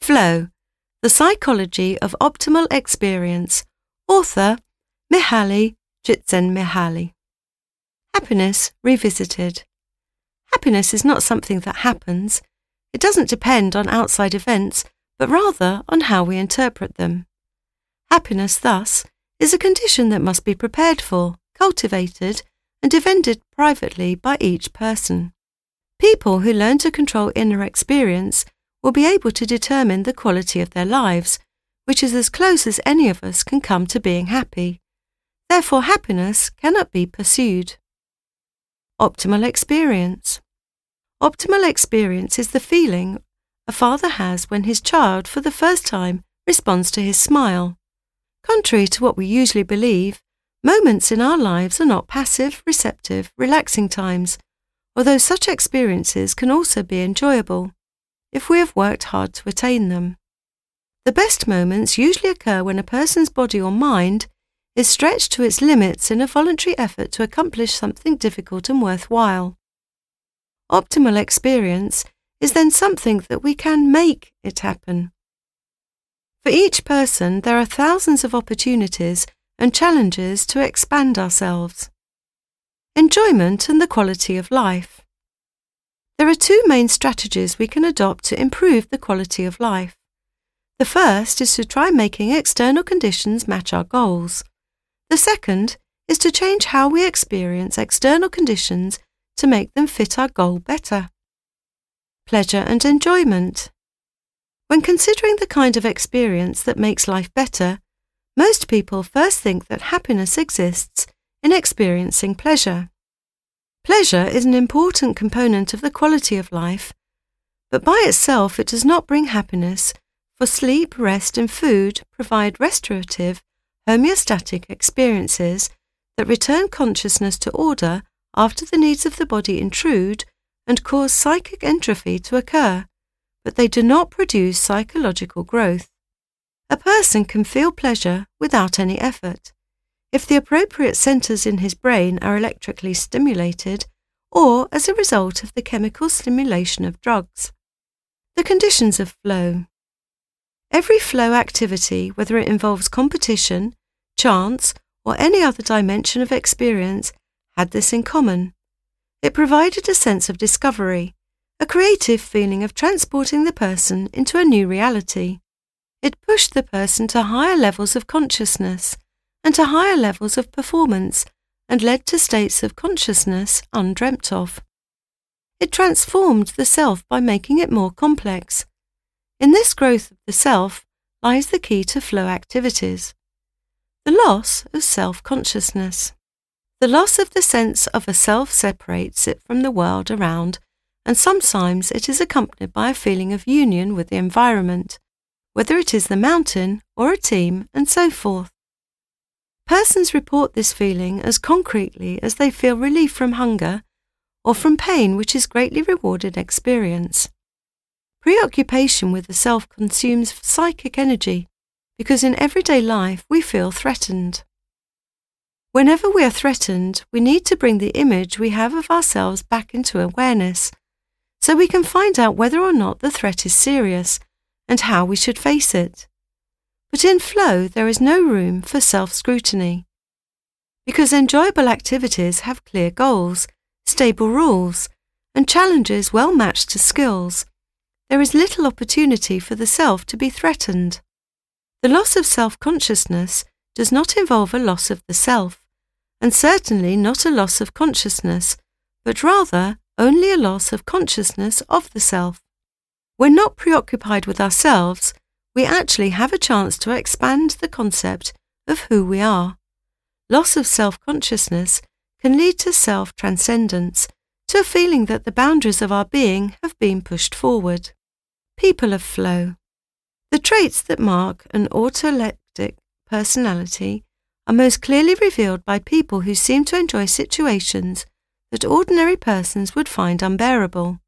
Flow, The Psychology of Optimal Experience. Author, Mihaly Csikszentmihalyi. Happiness Revisited. Happiness is not something that happens. It doesn't depend on outside events, but rather on how we interpret them. Happiness, thus, is a condition that must be prepared for, cultivated, and defended privately by each person. People who learn to control inner experience will be able to determine the quality of their lives, which is as close as any of us can come to being happy. Therefore, happiness cannot be pursued. Optimal experience. Optimal experience is the feeling a father has when his child for the first time responds to his smile. Contrary to what we usually believe, moments in our lives are not passive, receptive, relaxing times, although such experiences can also be enjoyable, if we have worked hard to attain them. The best moments usually occur when a person's body or mind is stretched to its limits in a voluntary effort to accomplish something difficult and worthwhile. Optimal experience is then something that we can make it happen. For each person, there are thousands of opportunities and challenges to expand ourselves. Enjoyment and the quality of life. There are two main strategies we can adopt to improve the quality of life. The first is to try making external conditions match our goals. The second is to change how we experience external conditions to make them fit our goal better. Pleasure and enjoyment. When considering the kind of experience that makes life better, most people first think that happiness exists in experiencing pleasure. Pleasure is an important component of the quality of life, but by itself it does not bring happiness, for sleep, rest and food provide restorative, homeostatic experiences that return consciousness to order after the needs of the body intrude and cause psychic entropy to occur, but they do not produce psychological growth. A person can feel pleasure without any effort, if the appropriate centres in his brain are electrically stimulated or as a result of the chemical stimulation of drugs. The conditions of flow. Every flow activity, whether it involves competition, chance, or any other dimension of experience, had this in common. It provided a sense of discovery, a creative feeling of transporting the person into a new reality. It pushed the person to higher levels of consciousness and to higher levels of performance and led to states of consciousness undreamt of. It transformed the self by making it more complex. In this growth of the self lies the key to flow activities. The loss of self-consciousness. The loss of the sense of a self separates it from the world around, and sometimes it is accompanied by a feeling of union with the environment, whether it is the mountain or a team, and so forth. Persons report this feeling as concretely as they feel relief from hunger or from pain, which is greatly rewarded experience. Preoccupation with the self consumes psychic energy because in everyday life we feel threatened. Whenever we are threatened, we need to bring the image we have of ourselves back into awareness, so we can find out whether or not the threat is serious and how we should face it. But in flow, there is no room for self-scrutiny. Because enjoyable activities have clear goals, stable rules, and challenges well matched to skills, there is little opportunity for the self to be threatened. The loss of self-consciousness does not involve a loss of the self, and certainly not a loss of consciousness, but rather only a loss of consciousness of the self. When not preoccupied with ourselves, we actually have a chance to expand the concept of who we are. Loss of self-consciousness can lead to self-transcendence, to a feeling that the boundaries of our being have been pushed forward. People of flow. The traits that mark an autolectic personality are most clearly revealed by people who seem to enjoy situations that ordinary persons would find unbearable.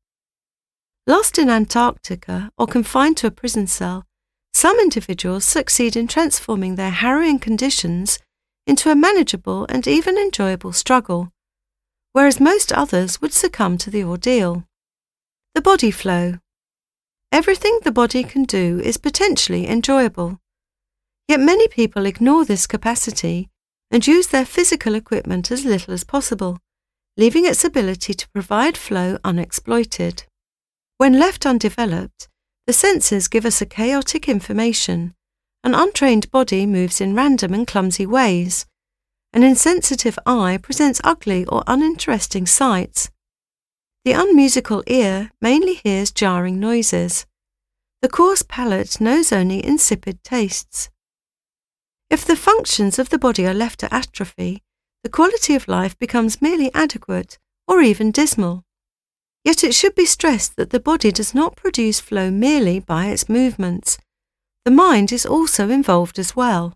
Lost in Antarctica or confined to a prison cell, some individuals succeed in transforming their harrowing conditions into a manageable and even enjoyable struggle, whereas most others would succumb to the ordeal. The body flow. Everything the body can do is potentially enjoyable. Yet many people ignore this capacity and use their physical equipment as little as possible, leaving its ability to provide flow unexploited. When left undeveloped, the senses give us a chaotic information. An untrained body moves in random and clumsy ways. An insensitive eye presents ugly or uninteresting sights. The unmusical ear mainly hears jarring noises. The coarse palate knows only insipid tastes. If the functions of the body are left to atrophy, the quality of life becomes merely adequate or even dismal. Yet it should be stressed that the body does not produce flow merely by its movements. The mind is also involved as well.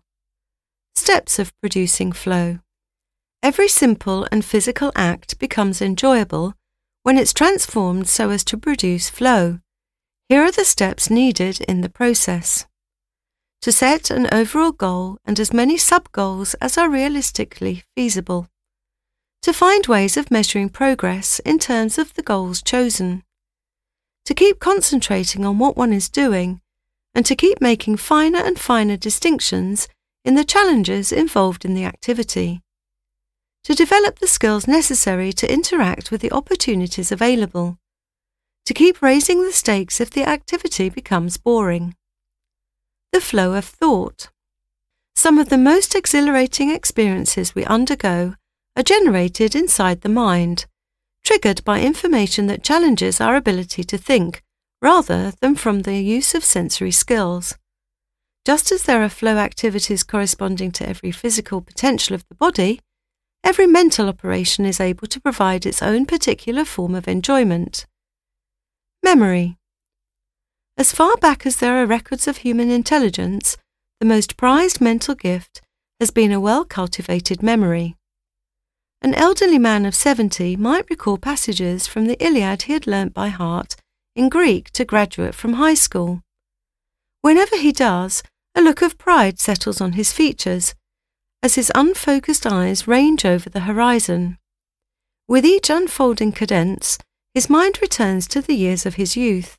Steps of producing flow. Every simple and physical act becomes enjoyable when it's transformed so as to produce flow. Here are the steps needed in the process. To set an overall goal and as many sub-goals as are realistically feasible. To find ways of measuring progress in terms of the goals chosen. To keep concentrating on what one is doing and to keep making finer and finer distinctions in the challenges involved in the activity. To develop the skills necessary to interact with the opportunities available. To keep raising the stakes if the activity becomes boring. The flow of thought. Some of the most exhilarating experiences we undergo are generated inside the mind, triggered by information that challenges our ability to think, rather than from the use of sensory skills. Just as there are flow activities corresponding to every physical potential of the body, every mental operation is able to provide its own particular form of enjoyment. Memory. As far back as there are records of human intelligence, the most prized mental gift has been a well-cultivated memory. An elderly man of 70 might recall passages from the Iliad he had learnt by heart in Greek to graduate from high school. Whenever he does, a look of pride settles on his features, as his unfocused eyes range over the horizon. With each unfolding cadence, his mind returns to the years of his youth.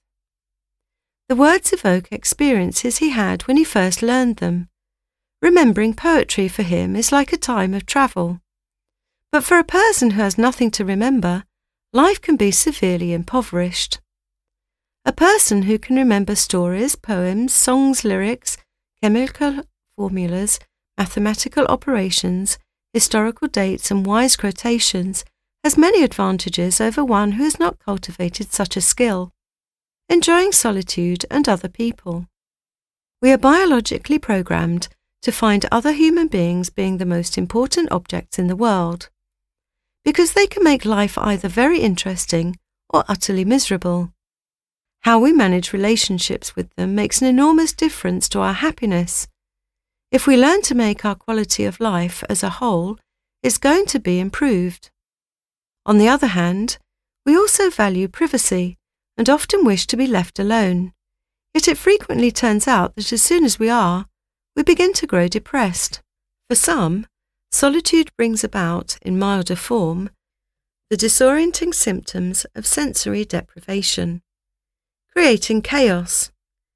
The words evoke experiences he had when he first learned them. Remembering poetry for him is like a time of travel. But for a person who has nothing to remember, life can be severely impoverished. A person who can remember stories, poems, songs, lyrics, chemical formulas, mathematical operations, historical dates and wise quotations has many advantages over one who has not cultivated such a skill. Enjoying solitude and other people. We are biologically programmed to find other human beings being the most important objects in the world, because they can make life either very interesting or utterly miserable. How we manage relationships with them makes an enormous difference to our happiness. If we learn to make our quality of life as a whole, it's going to be improved. On the other hand, we also value privacy and often wish to be left alone. Yet it frequently turns out that as soon as we are, we begin to grow depressed. For some, solitude brings about, in milder form, the disorienting symptoms of sensory deprivation, creating chaos.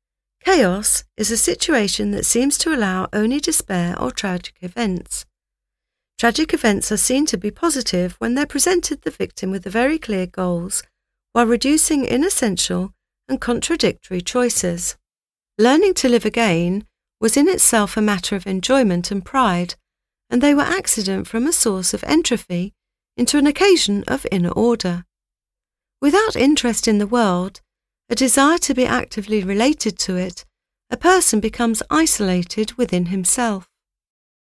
Chaos is a situation that seems to allow only despair or tragic events. Tragic events are seen to be positive when they're presented the victim with very clear goals, while reducing inessential and contradictory choices. Learning to live again was in itself a matter of enjoyment and pride, and they were accident from a source of entropy into an occasion of inner order. Without interest in the world, a desire to be actively related to it, a person becomes isolated within himself.